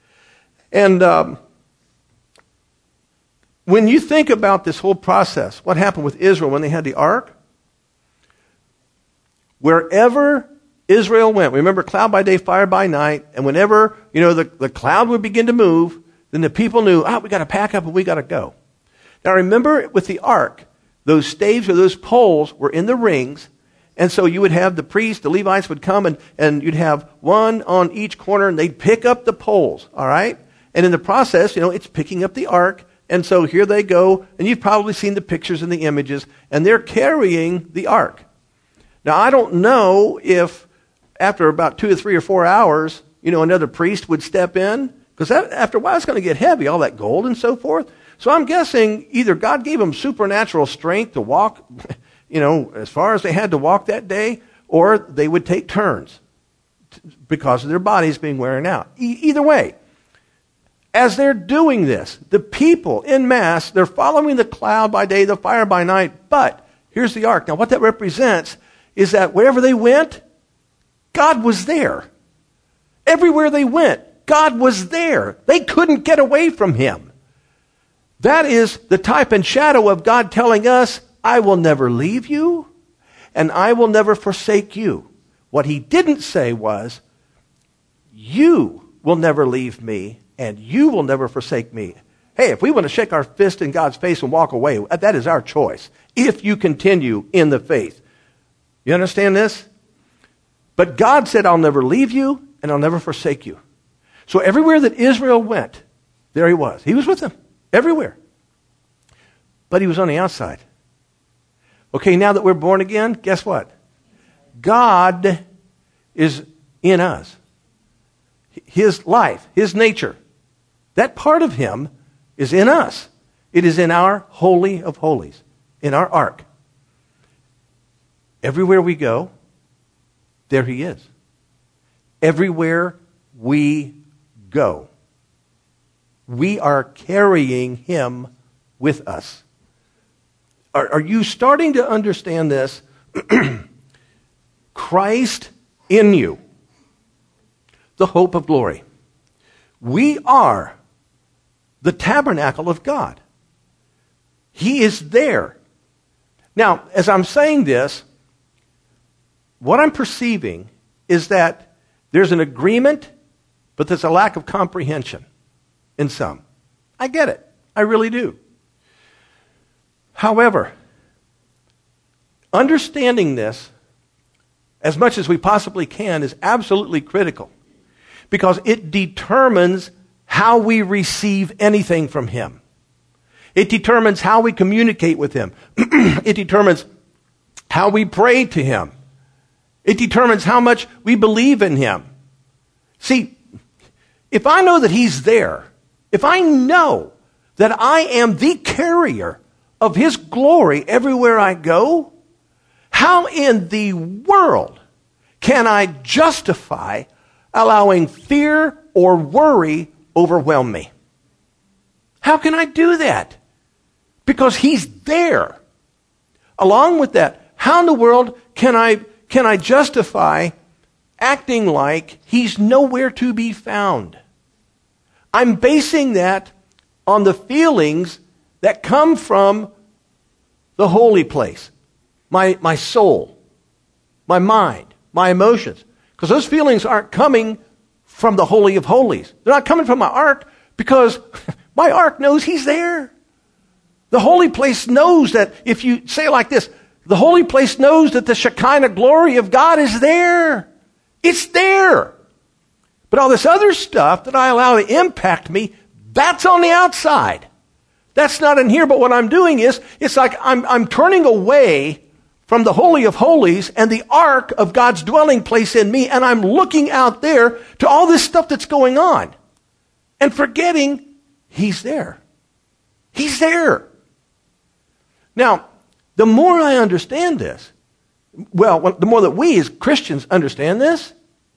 And um, when you think about this whole process, what happened with Israel when they had the ark? Wherever Israel went, remember, cloud by day, fire by night, and whenever, you know, the, the cloud would begin to move, then the people knew, ah, oh, we got to pack up and we got to go. Now remember, with the ark, those staves or those poles were in the rings, and so you would have the priests, the Levites would come, and, and you'd have one on each corner, and they'd pick up the poles, all right? And in the process, you know, it's picking up the ark, and so here they go, and you've probably seen the pictures and the images, and they're carrying the ark. Now, I don't know if after about two or three or four hours, you know, another priest would step in, because after a while it's going to get heavy, all that gold and so forth. So I'm guessing either God gave them supernatural strength to walk, you know, as far as they had to walk that day, or they would take turns because of their bodies being wearing out. E- either way, as they're doing this, the people in mass, they're following the cloud by day, the fire by night, but here's the ark. Now what that represents is that wherever they went, God was there. Everywhere they went, God was there. They couldn't get away from him. That is the type and shadow of God telling us, I will never leave you, and I will never forsake you. What he didn't say was, you will never leave me, and you will never forsake me. Hey, if we want to shake our fist in God's face and walk away, that is our choice, if you continue in the faith. You understand this? But God said, I'll never leave you, and I'll never forsake you. So everywhere that Israel went, there he was. He was with them, everywhere. But he was on the outside. Okay, now that we're born again, guess what? God is in us. His life, his nature, that part of him is in us. It is in our Holy of Holies, in our ark. Everywhere we go, there he is. Everywhere we go, we are carrying him with us. Are, are you starting to understand this? Christ in you, the hope of glory. We are the tabernacle of God. He is there. Now, as I'm saying this, what I'm perceiving is that there's an agreement, but there's a lack of comprehension in some. I get it. I really do. However, understanding this as much as we possibly can is absolutely critical because it determines how we receive anything from Him. It determines how we communicate with Him. It determines how we pray to Him. It determines how much we believe in Him. See, if I know that He's there, if I know that I am the carrier of His glory everywhere I go, how in the world can I justify allowing fear or worry overwhelm me? How can I do that? Because He's there. Along with that, how in the world can I can I justify acting like He's nowhere to be found? I'm basing that on the feelings that come from the holy place. My, my soul, my mind, my emotions. Because those feelings aren't coming from the Holy of Holies. They're not coming from my ark because my ark knows He's there. The holy place knows that if you say it like this, the holy place knows that the Shekinah glory of God is there. It's there. But all this other stuff that I allow to impact me, that's on the outside. That's not in here, but what I'm doing is, it's like I'm, I'm turning away from the Holy of Holies and the ark of God's dwelling place in me, and I'm looking out there to all this stuff that's going on and forgetting He's there. He's there. Now, the more I understand this, well, the more that we as Christians understand this,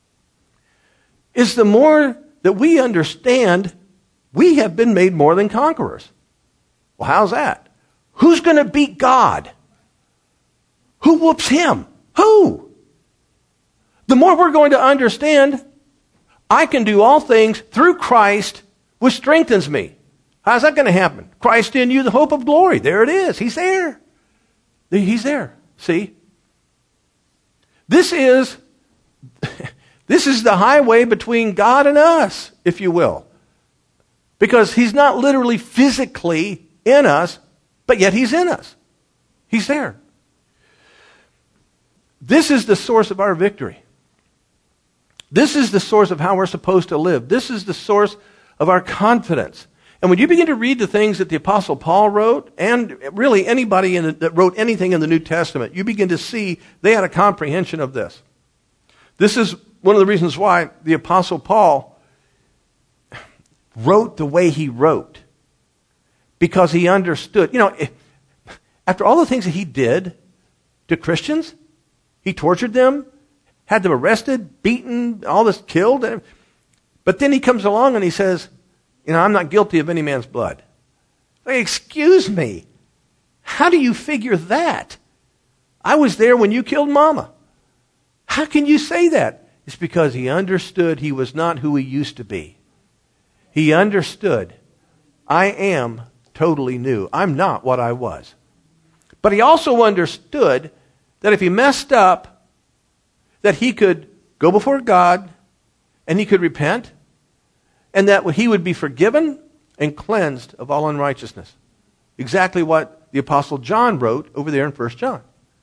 is the more that we understand we have been made more than conquerors. Well, how's that? Who's going to beat God? Who whoops Him? Who? The more we're going to understand, I can do all things through Christ, which strengthens me. How's that going to happen? Christ in you, the hope of glory. There it is. He's there. He's there. See? This is, this is the highway between God and us, if you will. Because He's not literally physically in us, but yet He's in us. He's there. This is the source of our victory. This is the source of how we're supposed to live. This is the source of our confidence. And when you begin to read the things that the Apostle Paul wrote, and really anybody in the, that wrote anything in the New Testament, you begin to see they had a comprehension of this. This is one of the reasons why the Apostle Paul wrote the way he wrote. Because he understood. You know, after all the things that he did to Christians, he tortured them, had them arrested, beaten, all this, killed. But then he comes along and he says, you know, I'm not guilty of any man's blood. Like, excuse me. How do you figure that? I was there when you killed Mama. How can you say that? It's because he understood he was not who he used to be. He understood, I am totally new. I'm not what I was. But he also understood that if he messed up, that he could go before God and he could repent, and that he would be forgiven and cleansed of all unrighteousness. Exactly what the Apostle John wrote over there in First John.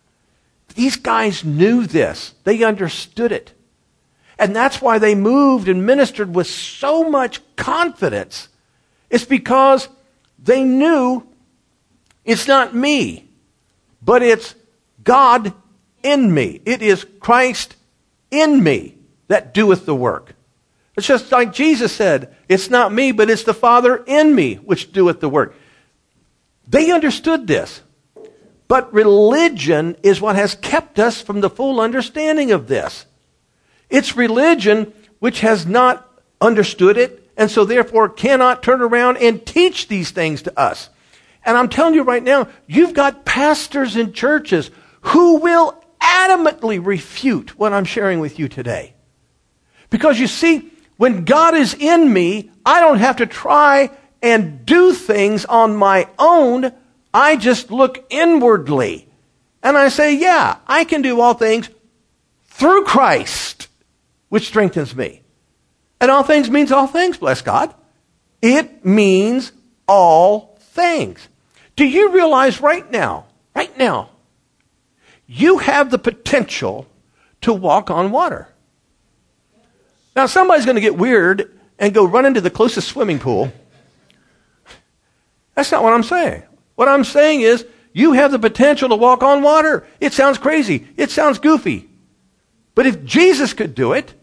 These guys knew this. They understood it. And that's why they moved and ministered with so much confidence. It's because they knew it's not me, but it's God in me. It is Christ in me that doeth the work. It's just like Jesus said, it's not me, but it's the Father in me which doeth the work. They understood this. But religion is what has kept us from the full understanding of this. It's religion which has not understood it, and so therefore cannot turn around and teach these things to us. And I'm telling you right now, you've got pastors in churches who will adamantly refute what I'm sharing with you today. Because you see, when God is in me, I don't have to try and do things on my own. I just look inwardly. And I say, yeah, I can do all things through Christ, which strengthens me. And all things means all things, bless God. It means all things. Do you realize right now, right now, you have the potential to walk on water? Now, somebody's going to get weird and go run into the closest swimming pool. That's not what I'm saying. What I'm saying is, you have the potential to walk on water. It sounds crazy. It sounds goofy. But if Jesus could do it,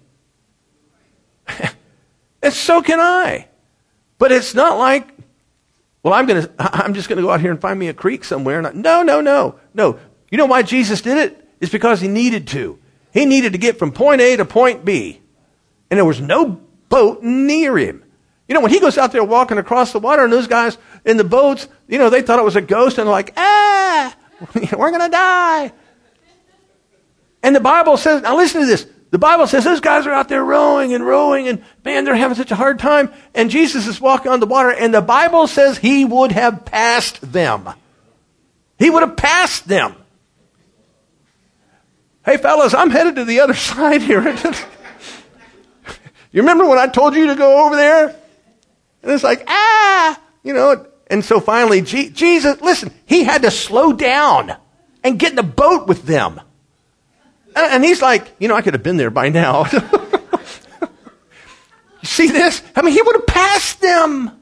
and so can I. But it's not like, well, I'm going to, I'm just going to go out here and find me a creek somewhere. And I, no, no, no, no. You know why Jesus did it? It's because he needed to. He needed to get from point A to point B. And there was no boat near him. You know, when he goes out there walking across the water and those guys in the boats, you know, they thought it was a ghost and they're like, ah, we're going to die. And the Bible says, now listen to this. The Bible says those guys are out there rowing and rowing and man, they're having such a hard time. And Jesus is walking on the water and the Bible says he would have passed them. He would have passed them. Hey fellas, I'm headed to the other side here. You remember when I told you to go over there? And it's like, ah, you know, and so finally, G- Jesus, listen, he had to slow down and get in the boat with them. And, and he's like, you know, I could have been there by now. You see this? I mean, he would have passed them.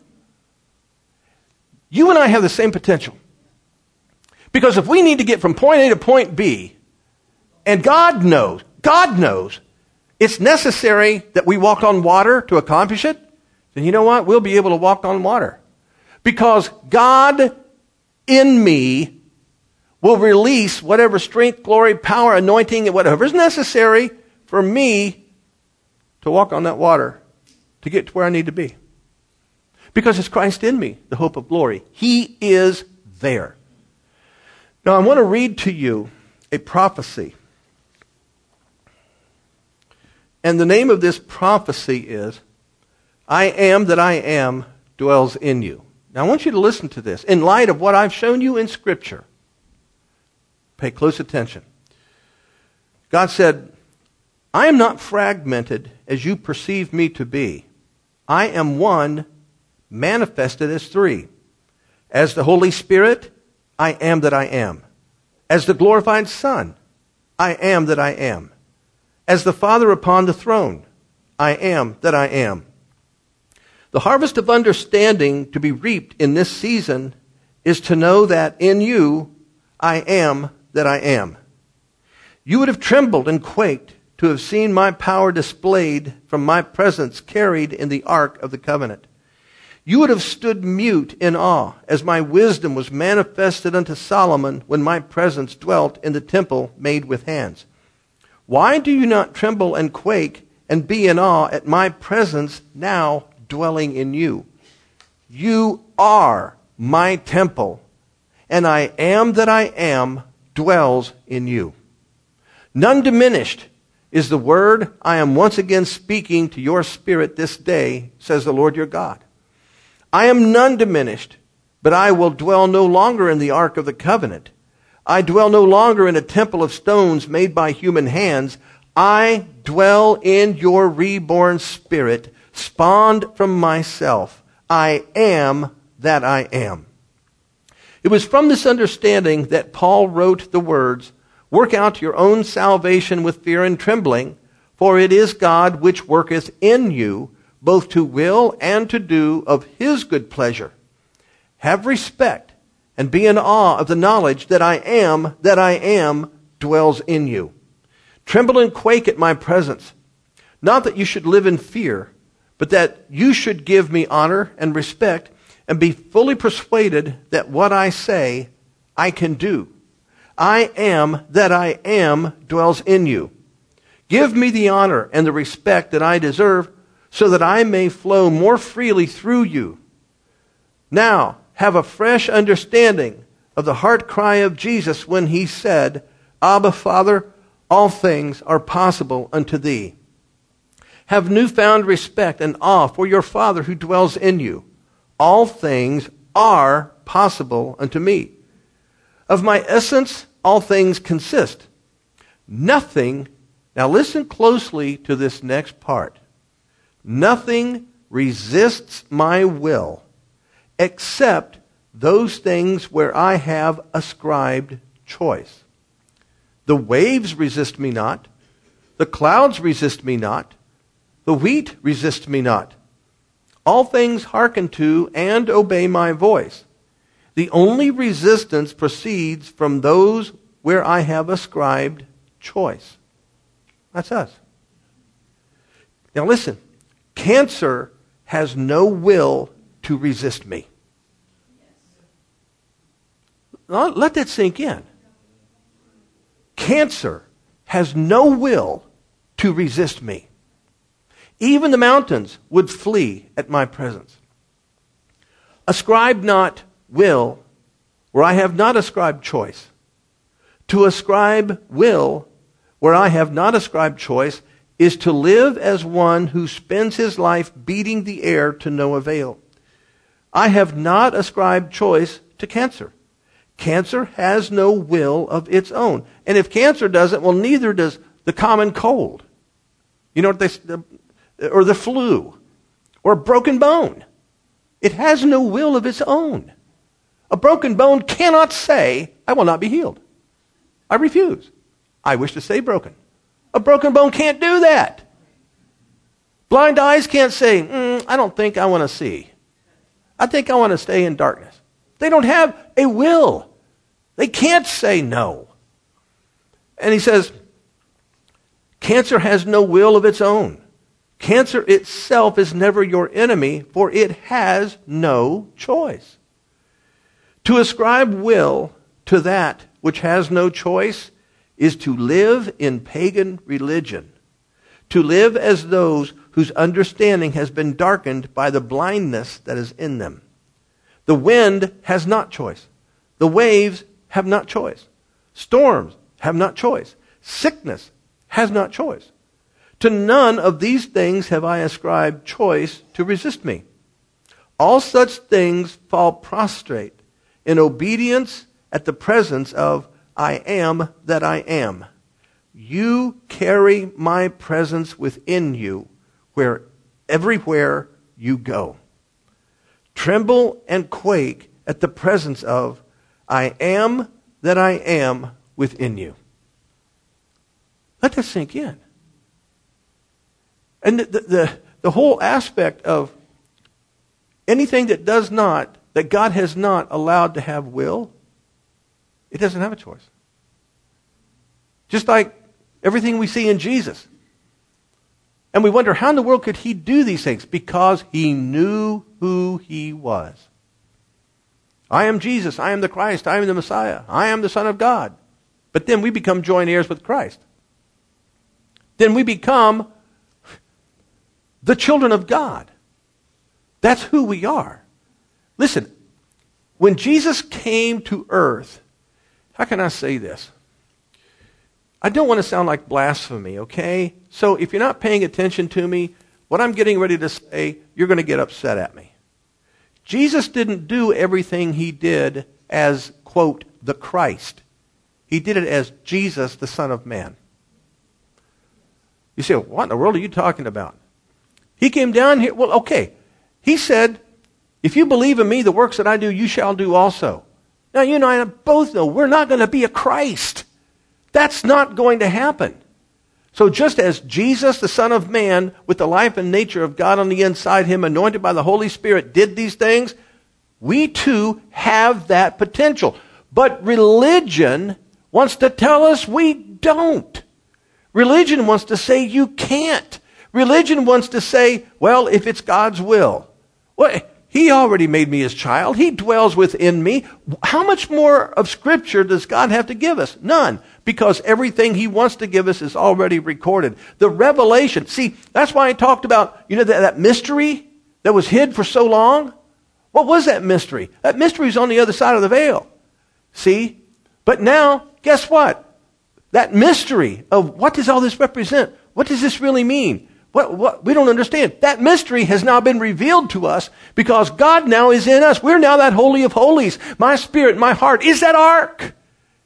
You and I have the same potential. Because if we need to get from point A to point B, and God knows, God knows, it's necessary that we walk on water to accomplish it, then you know what? We'll be able to walk on water. Because God in me will release whatever strength, glory, power, anointing, and whatever is necessary for me to walk on that water to get to where I need to be. Because it's Christ in me, the hope of glory. He is there. Now I want to read to you a prophecy. And the name of this prophecy is, I am that I am dwells in you. Now I want you to listen to this. In light of what I've shown you in Scripture, pay close attention. God said, I am not fragmented as you perceive me to be. I am one manifested as three. As the Holy Spirit, I am that I am. As the glorified Son, I am that I am. As the Father upon the throne, I am that I am. The harvest of understanding to be reaped in this season is to know that in you, I am that I am. You would have trembled and quaked to have seen my power displayed from my presence carried in the ark of the covenant. You would have stood mute in awe as my wisdom was manifested unto Solomon when my presence dwelt in the temple made with hands. Why do you not tremble and quake and be in awe at my presence now dwelling in you? You are my temple, and I am that I am dwells in you. None diminished is the word I am once again speaking to your spirit this day, says the Lord your God. I am none diminished, but I will dwell no longer in the ark of the covenant. I dwell no longer in a temple of stones made by human hands. I dwell in your reborn spirit, spawned from myself. I am that I am. It was from this understanding that Paul wrote the words, work out your own salvation with fear and trembling, for it is God which worketh in you, both to will and to do of his good pleasure. Have respect and be in awe of the knowledge that I am that I am dwells in you. Tremble and quake at my presence. Not that you should live in fear, but that you should give me honor and respect and be fully persuaded that what I say I can do. I am that I am dwells in you. Give me the honor and the respect that I deserve, so that I may flow more freely through you. Now, have a fresh understanding of the heart cry of Jesus when he said, Abba, Father, all things are possible unto thee. Have newfound respect and awe for your Father who dwells in you. All things are possible unto me. Of my essence all things consist? Nothing, now listen closely to this next part. Nothing resists my will except those things where I have ascribed choice. The waves resist me not. The clouds resist me not. The wheat resists me not. All things hearken to and obey my voice. The only resistance proceeds from those where I have ascribed choice. That's us. Now listen, cancer has no will to resist me. Let that sink in. Cancer has no will to resist me. Even the mountains would flee at my presence. Ascribe not will where I have not ascribed choice. To ascribe will where I have not ascribed choice is to live as one who spends his life beating the air to no avail. I have not ascribed choice to cancer. Cancer has no will of its own. And if cancer doesn't, well, neither does the common cold. You know what they, or the flu, or a broken bone. It has no will of its own. A broken bone cannot say, I will not be healed. I refuse. I wish to stay broken. A broken bone can't do that. Blind eyes can't say, mm, I don't think I want to see. I think I want to stay in darkness. They don't have a will. They can't say no. And he says, cancer has no will of its own. Cancer itself is never your enemy, for it has no choice. To ascribe will to that which has no choice is to live in pagan religion, to live as those whose understanding has been darkened by the blindness that is in them. The wind has not choice. The waves have not choice. Storms have not choice. Sickness has not choice. To none of these things have I ascribed choice to resist me. All such things fall prostrate in obedience at the presence of I am that I am. You carry my presence within you where everywhere you go. Tremble and quake at the presence of I am that I am within you. Let that sink in. And the, the, the whole aspect of anything that does not, that God has not allowed to have will, it doesn't have a choice. Just like everything we see in Jesus. And we wonder, how in the world could he do these things? Because he knew who he was. I am Jesus. I am the Christ. I am the Messiah. I am the Son of God. But then we become joint heirs with Christ. Then we become the children of God. That's who we are. Listen, when Jesus came to earth, how can I say this? I don't want to sound like blasphemy, okay? So if you're not paying attention to me, what I'm getting ready to say, you're going to get upset at me. Jesus didn't do everything he did as, quote, the Christ. He did it as Jesus, the Son of Man. You say, what in the world are you talking about? He came down here. Well, okay. He said, if you believe in me, the works that I do, you shall do also. Now, you and I both know we're not going to be a Christ. That's not going to happen. So just as Jesus, the Son of Man, with the life and nature of God on the inside him, anointed by the Holy Spirit, did these things, we too have that potential. But religion wants to tell us we don't. Religion wants to say you can't. Religion wants to say, well, if it's God's will. Well, he already made me his child. He dwells within me. How much more of Scripture does God have to give us? None. Because everything he wants to give us is already recorded. The revelation. See, that's why I talked about, you know, that, that mystery that was hid for so long. What was that mystery? That mystery is on the other side of the veil. See? But now, guess what? That mystery of what does all this represent? What does this really mean? What, what, we don't understand. That mystery has now been revealed to us because God now is in us. We're now that Holy of Holies. My spirit, my heart is that ark.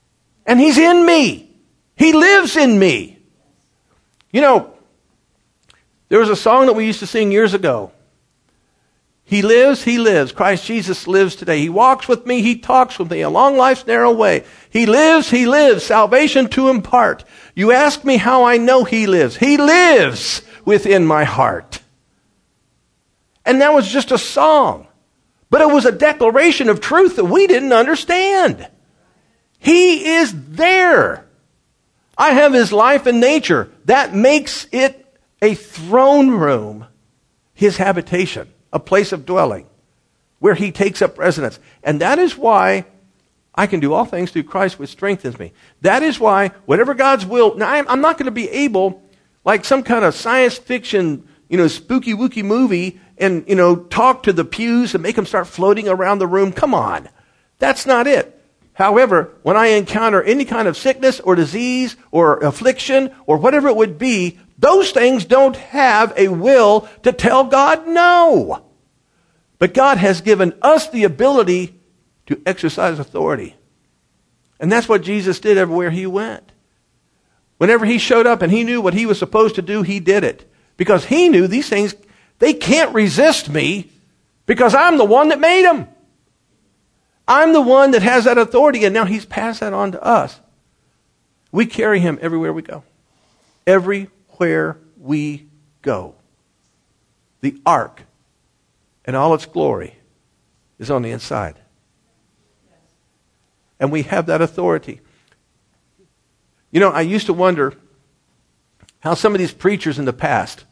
And He's in me. He lives in me. You know, there was a song that we used to sing years ago. He lives, He lives. Christ Jesus lives today. He walks with me, He talks with me along life's narrow way. He lives, He lives, salvation to impart. You ask me how I know He lives. He lives within my heart. And that was just a song. But it was a declaration of truth that we didn't understand. He is there. I have His life and nature. That makes it a throne room, His habitation, a place of dwelling, where He takes up residence. And that is why I can do all things through Christ which strengthens me. That is why whatever God's will, now I'm not going to be able, like some kind of science fiction, you know, spooky wooky movie, and, you know, talk to the pews and make them start floating around the room. Come on. That's not it. However, when I encounter any kind of sickness or disease or affliction or whatever it would be, those things don't have a will to tell God no. But God has given us the ability to exercise authority. And that's what Jesus did everywhere He went. Whenever He showed up and He knew what He was supposed to do, He did it. Because He knew these things, they can't resist me because I'm the one that made them. I'm the one that has that authority, and now He's passed that on to us. We carry Him everywhere we go. Everywhere we go. The ark and all its glory is on the inside. And we have that authority. You know, I used to wonder how some of these preachers in the past,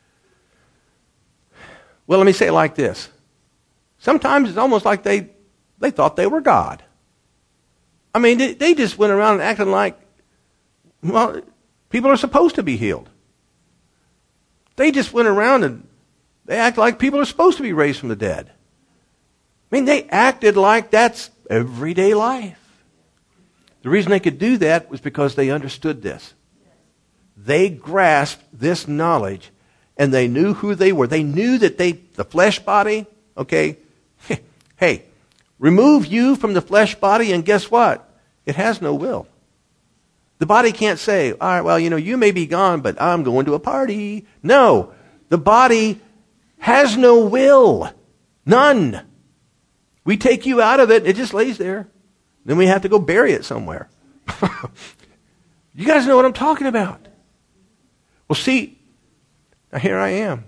well, let me say it like this. Sometimes it's almost like they, they thought they were God. I mean, they, they just went around acting like, well, people are supposed to be healed. They just went around and they act like people are supposed to be raised from the dead. I mean, they acted like that's everyday life. The reason they could do that was because they understood this. They grasped this knowledge and they knew who they were. They knew that they, the flesh body, okay, hey, remove you from the flesh body and guess what? It has no will. The body can't say, all right, well, you know, you may be gone, but I'm going to a party. No, the body has no will. None. We take you out of it, it just lays there. Then we have to go bury it somewhere. You guys know what I'm talking about. Well, see, now here I am.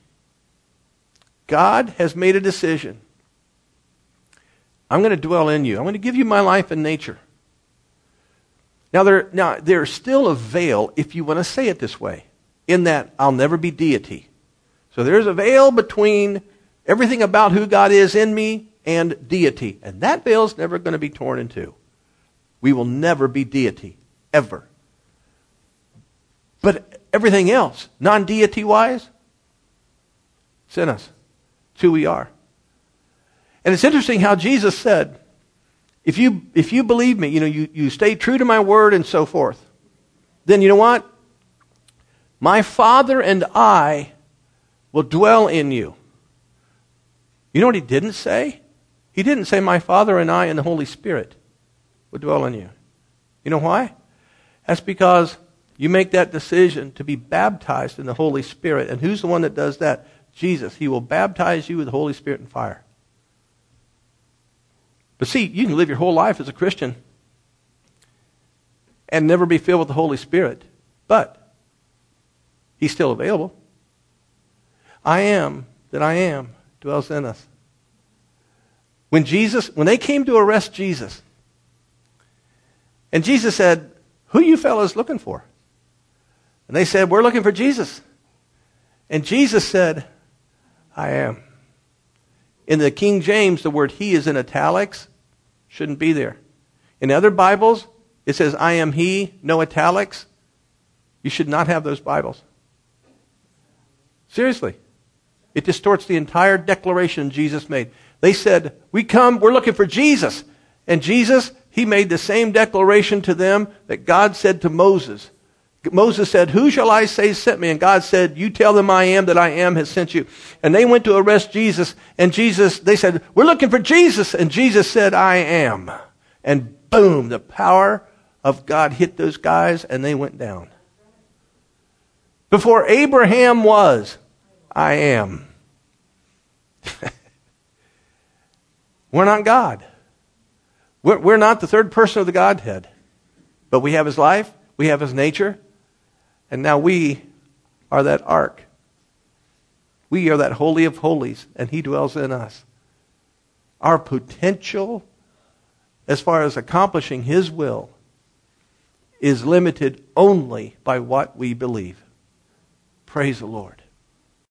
God has made a decision. I'm going to dwell in you. I'm going to give you my life and nature. Now, there, now, there's still a veil, if you want to say it this way, in that I'll never be deity. So there's a veil between everything about who God is in me and deity. And that veil is never going to be torn in two. We will never be deity, ever. But everything else, non-deity-wise, it's in us. It's who we are. And it's interesting how Jesus said, if you if you believe me, you know, you, you stay true to my word and so forth, then you know what? My Father and I will dwell in you. You know what He didn't say? He didn't say, my Father and I and the Holy Spirit will dwell in you. You know why? That's because you make that decision to be baptized in the Holy Spirit. And who's the one that does that? Jesus. He will baptize you with the Holy Spirit and fire. But see, you can live your whole life as a Christian and never be filled with the Holy Spirit. But He's still available. I am that I am dwells in us. When Jesus, when they came to arrest Jesus, and Jesus said, who are you fellas looking for? And they said, we're looking for Jesus. And Jesus said, I am. In the King James, the word he is in italics. Shouldn't be there. In other Bibles, it says, I am he, no italics. You should not have those Bibles. Seriously. It distorts the entire declaration Jesus made. They said, we come, we're looking for Jesus. And Jesus, He made the same declaration to them that God said to Moses. Moses said, who shall I say sent me? And God said, you tell them I am that I am has sent you. And they went to arrest Jesus. And Jesus, they said, we're looking for Jesus. And Jesus said, I am. And boom, the power of God hit those guys and they went down. Before Abraham was, I am. We're not God. We're, we're not the third person of the Godhead. But we have his life, we have his nature, and now we are that ark. We are that holy of holies, and he dwells in us. Our potential, as far as accomplishing his will, is limited only by what we believe. Praise the Lord.